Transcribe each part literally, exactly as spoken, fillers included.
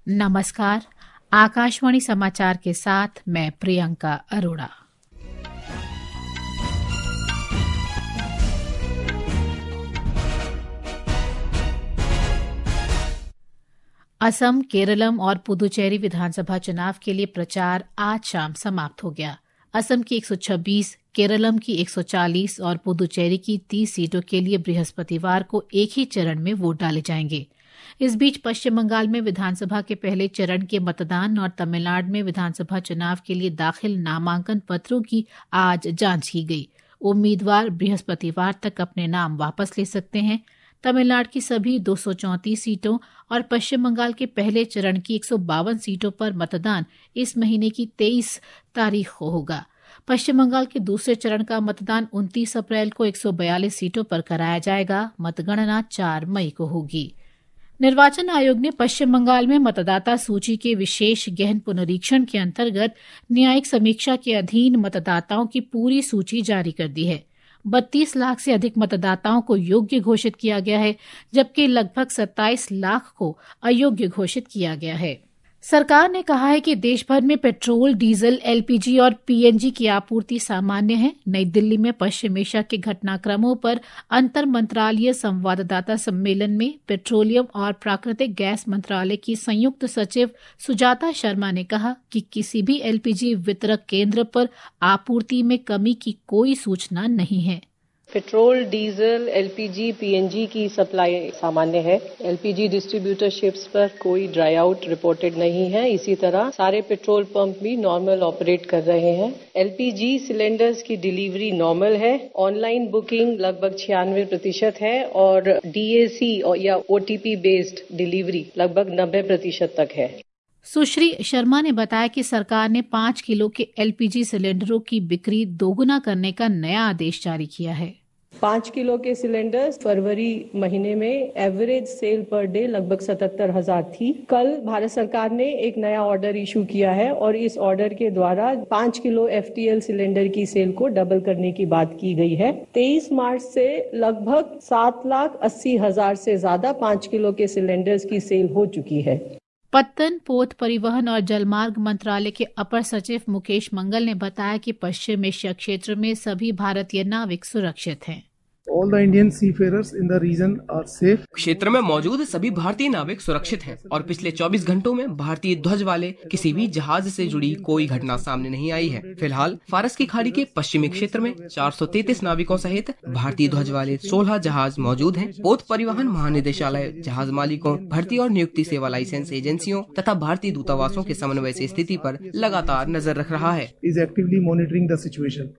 नमस्कार। आकाशवाणी समाचार के साथ मैं प्रियंका अरोड़ा। असम, केरलम और पुदुचेरी विधानसभा चुनाव के लिए प्रचार आज शाम समाप्त हो गया। असम की एक सौ छब्बीस, केरलम की एक सौ चालीस और पुदुचेरी की तीस सीटों के लिए बृहस्पतिवार को एक ही चरण में वोट डाले जाएंगे। इस बीच पश्चिम बंगाल में विधानसभा के पहले चरण के मतदान और तमिलनाडु में विधानसभा चुनाव के लिए दाखिल नामांकन पत्रों की आज जांच की गई। उम्मीदवार बृहस्पतिवार तक अपने नाम वापस ले सकते हैं। तमिलनाडु की सभी दो सौ चौंतीस सीटों और पश्चिम बंगाल के पहले चरण की एक सौ बावन सीटों पर मतदान इस महीने की तेईस तारीख को होगा। पश्चिम बंगाल के दूसरे चरण का मतदान उनतीस अप्रैल को एक सौ बयालीस सीटों पर कराया जाएगा। मतगणना चार मई को होगी। निर्वाचन आयोग ने पश्चिम बंगाल में मतदाता सूची के विशेष गहन पुनरीक्षण के अंतर्गत न्यायिक समीक्षा के अधीन मतदाताओं की पूरी सूची जारी कर दी है। बत्तीस लाख से अधिक मतदाताओं को योग्य घोषित किया गया है, जबकि लगभग सत्ताईस लाख को अयोग्य घोषित किया गया है। सरकार ने कहा है कि देश भर में पेट्रोल, डीजल, एलपीजी और पीएनजी की आपूर्ति सामान्य है। नई दिल्ली में पश्चिम एशिया के घटनाक्रमों पर अंतर मंत्रालय संवाददाता सम्मेलन में पेट्रोलियम और प्राकृतिक गैस मंत्रालय की संयुक्त सचिव सुजाता शर्मा ने कहा कि किसी भी एलपीजी वितरक केंद्र पर आपूर्ति में कमी की कोई सूचना नहीं है। पेट्रोल, डीजल, एलपीजी, पीएनजी की सप्लाई सामान्य है। एलपीजी डिस्ट्रीब्यूटर शिप्स पर कोई ड्राई आउट रिपोर्टेड नहीं है। इसी तरह सारे पेट्रोल पंप भी नॉर्मल ऑपरेट कर रहे हैं। एलपीजी सिलेंडर्स की डिलीवरी नॉर्मल है। ऑनलाइन बुकिंग लगभग छियानवे प्रतिशत है और डीएसी या ओटीपी बेस्ड डिलीवरी लगभग नब्बे प्रतिशत तक है। सुश्री शर्मा ने बताया कि सरकार ने पाँच किलो के एलपीजी सिलेंडरों की बिक्री दोगुना करने का नया आदेश जारी किया है। पाँच किलो के सिलेंडर्स फरवरी महीने में एवरेज सेल पर डे लगभग सतहत्तर हजार थी। कल भारत सरकार ने एक नया ऑर्डर इशू किया है और इस ऑर्डर के द्वारा पाँच किलो एफटीएल सिलेंडर की सेल को डबल करने की बात की गई है। तेईस मार्च से लगभग सात लाख अस्सी हजार से ज्यादा पाँच किलो के सिलेंडर्स की सेल हो चुकी है। पत्तन, पोत, परिवहन और जलमार्ग मंत्रालय के अपर सचिव मुकेश मंगल ने बताया कि पश्चिम एशिया क्षेत्र में सभी भारतीय नाविक सुरक्षित हैं। All the Indian seafarers in the region are safe. क्षेत्र में मौजूद सभी भारतीय नाविक सुरक्षित हैं और पिछले चौबीस घंटों में भारतीय ध्वज वाले किसी भी जहाज से जुड़ी कोई घटना सामने नहीं आई है। फिलहाल फारस की खाड़ी के पश्चिमी क्षेत्र में चार सौ तैंतीस नाविकों सहित भारतीय ध्वज वाले सोलह जहाज मौजूद हैं। पोत परिवहन महानिदेशालय जहाज मालिकों, भर्ती और नियुक्ति सेवा लाइसेंस एजेंसियों तथा भारतीय दूतावासों के समन्वय से स्थिति पर लगातार नजर रख रहा है। Is actively monitoring the situation.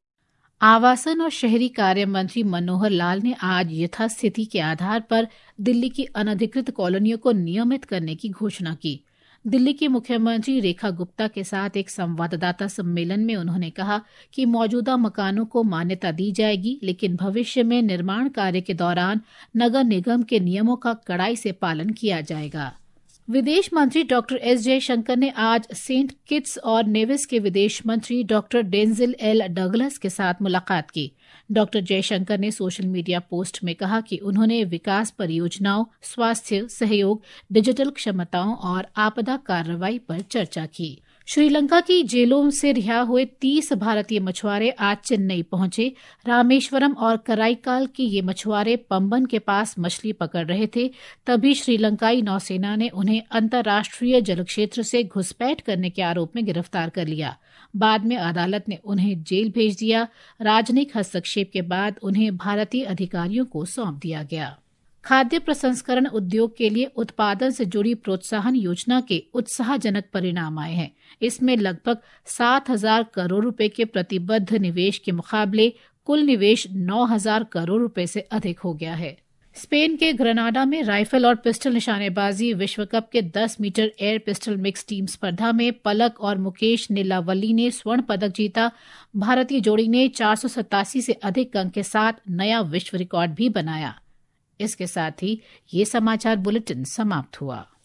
आवासन और शहरी कार्य मंत्री मनोहर लाल ने आज यथास्थिति के आधार पर दिल्ली की अनधिकृत कॉलोनियों को नियमित करने की घोषणा की। दिल्ली की मुख्यमंत्री रेखा गुप्ता के साथ एक संवाददाता सम्मेलन में उन्होंने कहा कि मौजूदा मकानों को मान्यता दी जाएगी, लेकिन भविष्य में निर्माण कार्य के दौरान नगर निगम के नियमों का कड़ाई से पालन किया जाएगा। विदेश मंत्री डॉक्टर एस जयशंकर ने आज सेंट किट्स और नेविस के विदेश मंत्री डॉक्टर डेंजिल एल डगलस के साथ मुलाकात की। डॉक्टर जयशंकर ने सोशल मीडिया पोस्ट में कहा कि उन्होंने विकास परियोजनाओं, स्वास्थ्य सहयोग, डिजिटल क्षमताओं और आपदा कार्रवाई पर चर्चा की। श्रीलंका की जेलों से रिहा हुए तीस भारतीय मछुआरे आज चेन्नई पहुंचे। रामेश्वरम और कराईकाल के ये मछुआरे पंबन के पास मछली पकड़ रहे थे, तभी श्रीलंकाई नौसेना ने उन्हें अंतर्राष्ट्रीय जलक्षेत्र से घुसपैठ करने के आरोप में गिरफ्तार कर लिया। बाद में अदालत ने उन्हें जेल भेज दिया। राजनयिक हस्तक्षेप के बाद उन्हें भारतीय अधिकारियों को सौंप दिया गया। खाद्य प्रसंस्करण उद्योग के लिए उत्पादन से जुड़ी प्रोत्साहन योजना के उत्साहजनक परिणाम आए हैं। इसमें लगभग सात हजार करोड़ रुपए के प्रतिबद्ध निवेश के मुकाबले कुल निवेश नौ हजार करोड़ रुपए से अधिक हो गया है। स्पेन के ग्रेनाडा में राइफल और पिस्टल निशानेबाजी विश्व कप के दस metre air pistol mix team स्पर्धा में पलक और मुकेश नीलावली ने स्वर्ण पदक जीता। भारतीय जोड़ी ने चार सौ सतासी से अधिक अंक के साथ नया विश्व रिकॉर्ड भी बनाया। इसके साथ ही ये समाचार बुलेटिन समाप्त हुआ।